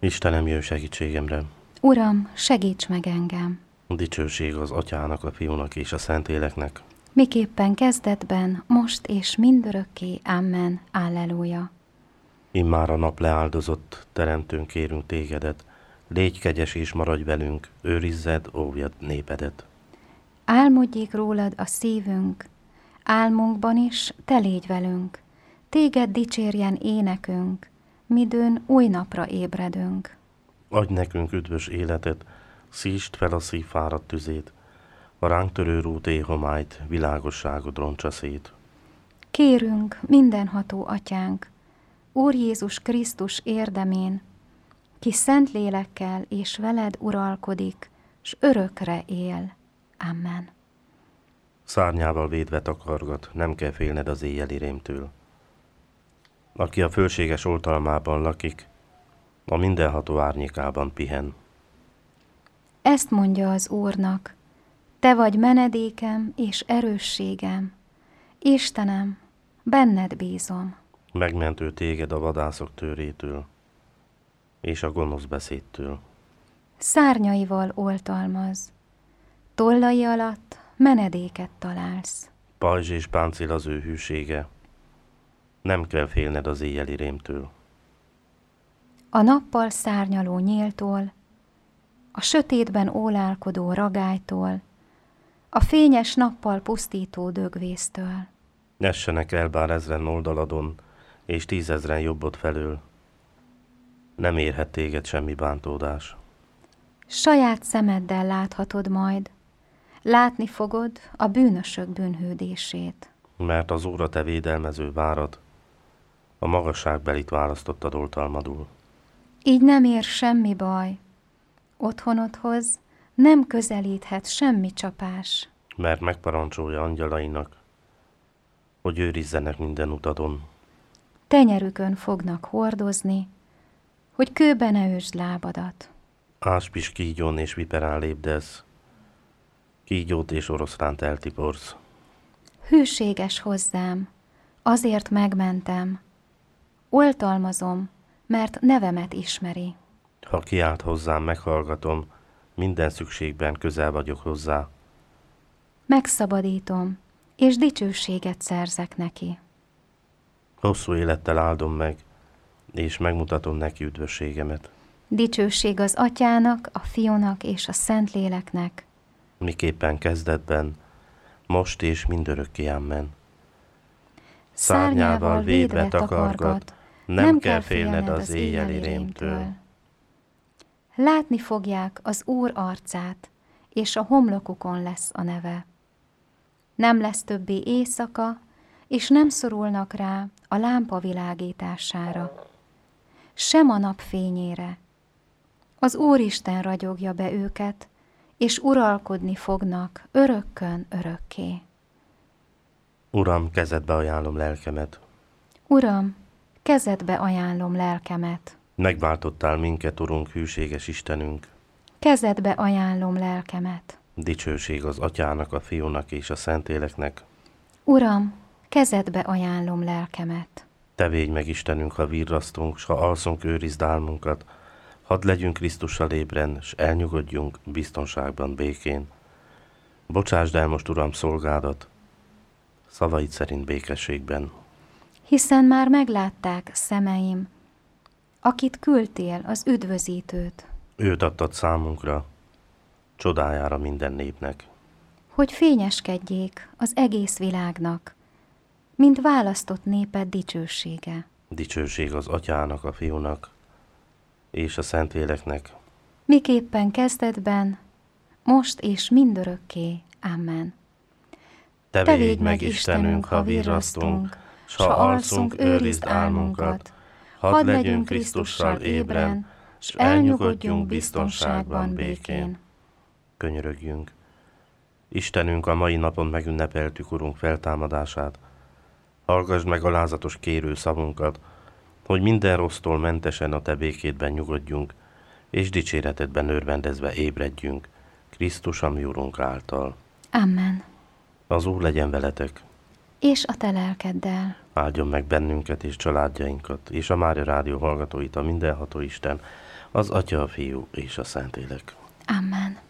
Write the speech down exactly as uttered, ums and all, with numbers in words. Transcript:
Istenem, jöjj segítségemre! Uram, segíts meg engem! Dicsőség az Atyának, a Fiúnak és a Szentléleknek. Miképpen kezdetben, most és mindörökké. Amen. Alleluja. Immár a nap leáldozott, teremtőnk, kérünk tégedet, légy kegyes és maradj velünk, őrizzed, óvjad népedet. Álmodjék rólad a szívünk, álmunkban is te légy velünk, téged dicsérjen énekünk, midőn új napra ébredünk. Adj nekünk üdvös életet, szítsd fel a szív fáradt tüzét, a ránk törő rút éhomályt, világosságod roncsa szét. Kérünk, mindenható Atyánk, Úr Jézus Krisztus érdemén, ki szent lélekkel és veled uralkodik, s örökre él. Amen. Szárnyával védve takargat, nem kell félned az éjjeli rémtől. Aki a fölséges oltalmában lakik, a mindenható árnyékában pihen. Ezt mondja az Úrnak, te vagy menedékem és erősségem, Istenem, benned bízom. Megmentő téged a vadászok törétől, és a gonosz beszédtől. Szárnyaival oltalmaz, tollai alatt menedéket találsz. Pajzs és páncél az ő hűsége, nem kell félned az éjjeli rémtől. A nappal szárnyaló nyíltól, a sötétben ólálkodó ragálytól, a fényes nappal pusztító dögvésztől. Nessenek el bár ezren oldaladon, és tízezren jobbod felől. Nem érhet téged semmi bántódás. Saját szemeddel láthatod majd, látni fogod a bűnösök bűnhődését. Mert az Úr a te védelmező várad, a magasságbelit választottad oltalmadul. Így nem ér semmi baj, otthonodhoz nem közelíthet semmi csapás. Mert megparancsolja angyalainak, hogy őrizzenek minden utadon. Tenyerükön fognak hordozni, hogy kőbe ne ősd lábadat. Áspis kígyón és viperán lépdez, kígyót és oroszlánt eltiporsz. Hűséges hozzám, azért megmentem, oltalmazom, mert nevemet ismeri. Ha kiált hozzám, meghallgatom, minden szükségben közel vagyok hozzá. Megszabadítom, és dicsőséget szerzek neki. Hosszú élettel áldom meg, és megmutatom neki üdvösségemet. Dicsőség az Atyának, a Fiúnak és a Szentléleknek. Miképpen kezdetben, most és mindörökké. Amen. Szárnyával védve takargat, nem kell félned az éjjeli rémtől. Látni fogják az Úr arcát, és a homlokukon lesz a neve. Nem lesz többé éjszaka, és nem szorulnak rá a lámpa világítására, sem a nap fényére. Az Úristen ragyogja be őket, és uralkodni fognak örökkön örökké. Uram, kezedbe ajánlom lelkemet. Uram, kezedbe ajánlom lelkemet. Megváltottál minket, Urunk, hűséges Istenünk. Kezedbe ajánlom lelkemet. Dicsőség az Atyának, a Fiúnak és a Szentléleknek. Uram, kezedbe ajánlom lelkemet. Te védj meg, Istenünk, ha virrasztunk, s ha alszunk, őrizd álmunkat. Hadd legyünk Krisztussal ébren, s elnyugodjunk biztonságban, békén. Bocsásd el most, Uram, szolgádat, szavaid szerint békességben. Hiszen már meglátták szemeim, akit küldtél, az üdvözítőt, Őt adtad számunkra, csodájára minden népnek. hogy fényeskedjék az egész világnak, mint választott néped dicsősége. Dicsőség az Atyának, a Fiúnak és a Szentléleknek. Miképpen kezdetben, most és mindörökké. Amen. Te védj meg, Istenünk, ha virrasztunk, s ha alszunk, őrizd álmunkat. Hadd legyünk Krisztussal ébren, s elnyugodjunk biztonságban, békén. Könyörögjünk. Istenünk, a mai napon megünnepeltük, Urunk, feltámadását. Hallgasd meg alázatos kérő szavunkat, hogy minden rossztól mentesen a Te békédben nyugodjunk, és dicséretedben örvendezve ébredjünk, Krisztus, a mi Urunk által. Amen. Az Úr legyen veletek. És a te lelkeddel. áldjon meg bennünket és családjainkat, és a Mária Rádió hallgatóit a mindenható Isten, az Atya, a Fiú és a Szentlélek. Amen.